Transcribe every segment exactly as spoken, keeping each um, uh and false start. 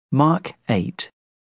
Mark eight.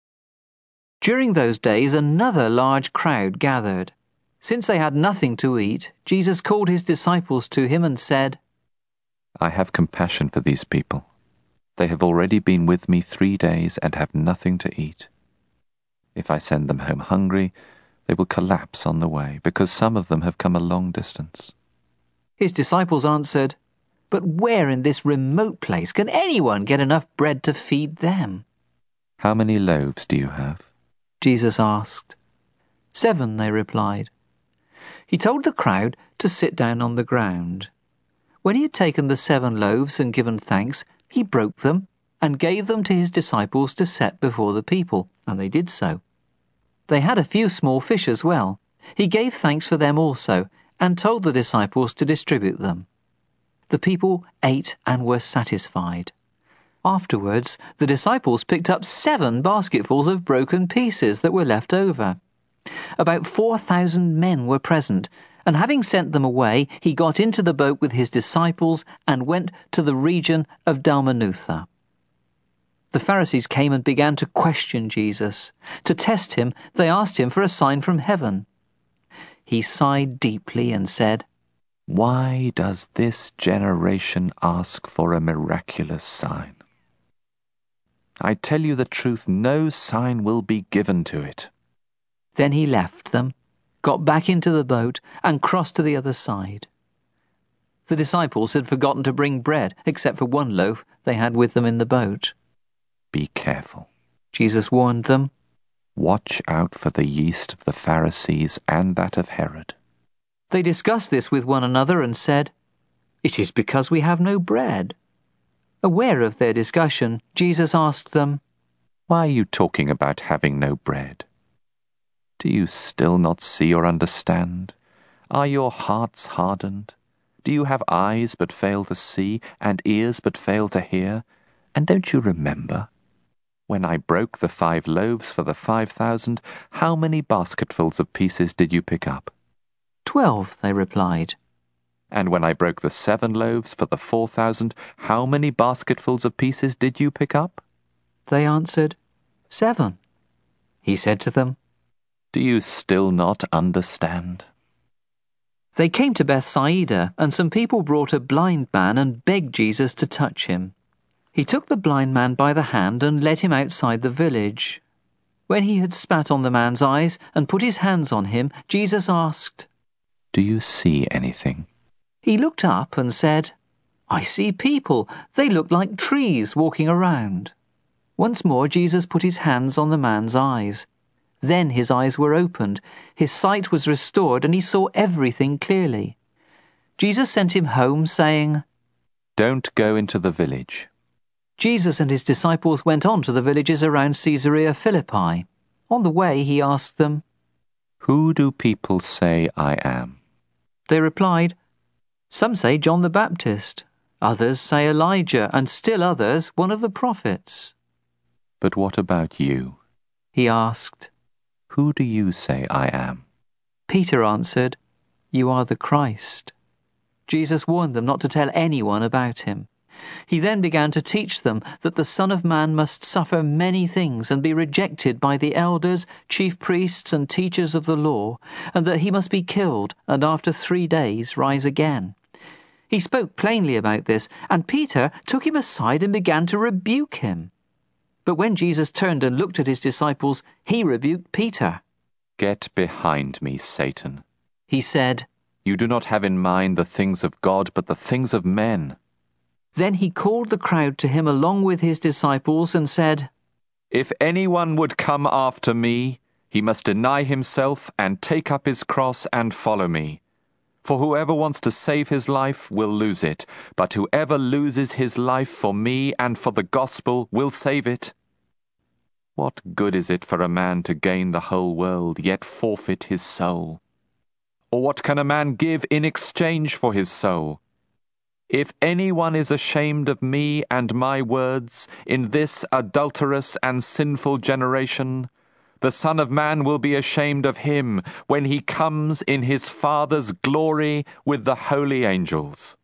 During those days another large crowd gathered. Since they had nothing to eat, Jesus called his disciples to him and said, I have compassion for these people. They have already been with me three days and have nothing to eat. If I send them home hungry, they will collapse on the way, because some of them have come a long distance. His disciples answered, But where in this remote place can anyone get enough bread to feed them? How many loaves do you have? Jesus asked. Seven, they replied. He told the crowd to sit down on the ground. When he had taken the seven loaves and given thanks, he broke them and gave them to his disciples to set before the people, and they did so. They had a few small fish as well. He gave thanks for them also, and told the disciples to distribute them. The people ate and were satisfied. Afterwards, the disciples picked up seven basketfuls of broken pieces that were left over. About four thousand men were present, and having sent them away, he got into the boat with his disciples and went to the region of Dalmanutha. The Pharisees came and began to question Jesus. To test him, they asked him for a sign from heaven. He sighed deeply and said, Why does this generation ask for a miraculous sign? I tell you the truth, no sign will be given to it. Then he left them, got back into the boat, and crossed to the other side. The disciples had forgotten to bring bread, except for one loaf they had with them in the boat. Be careful, Jesus warned them. Watch out for the yeast of the Pharisees and that of Herod. They discussed this with one another and said, It is because we have no bread. Aware of their discussion, Jesus asked them, Why are you talking about having no bread? Do you still not see or understand? Are your hearts hardened? Do you have eyes but fail to see, and ears but fail to hear? And don't you remember? When I broke the five loaves for the five thousand, how many basketfuls of pieces did you pick up? Twelve, they replied. And when I broke the seven loaves for the four thousand, how many basketfuls of pieces did you pick up? They answered, Seven. He said to them, Do you still not understand? They came to Bethsaida, and some people brought a blind man and begged Jesus to touch him. He took the blind man by the hand and led him outside the village. When he had spat on the man's eyes and put his hands on him, Jesus asked, Do you see anything? He looked up and said, I see people. They look like trees walking around. Once more Jesus put his hands on the man's eyes. Then his eyes were opened, his sight was restored, and he saw everything clearly. Jesus sent him home, saying, Don't go into the village. Jesus and his disciples went on to the villages around Caesarea Philippi. On the way he asked them, Who do people say I am? They replied, Some say John the Baptist, others say Elijah, and still others one of the prophets. But what about you? He asked. Who do you say I am? Peter answered, You are the Christ. Jesus warned them not to tell anyone about him. He then began to teach them that the Son of Man must suffer many things and be rejected by the elders, chief priests, and teachers of the law, and that he must be killed and after three days rise again. He spoke plainly about this, and Peter took him aside and began to rebuke him. But when Jesus turned and looked at his disciples, he rebuked Peter. Get behind me, Satan. He said, You do not have in mind the things of God, but the things of men. Then he called the crowd to him along with his disciples and said, If anyone would come after me, he must deny himself and take up his cross and follow me. For whoever wants to save his life will lose it, but whoever loses his life for me and for the gospel will save it. What good is it for a man to gain the whole world, yet forfeit his soul? Or what can a man give in exchange for his soul? If anyone is ashamed of me and my words in this adulterous and sinful generation, the Son of Man will be ashamed of him when he comes in his Father's glory with the holy angels.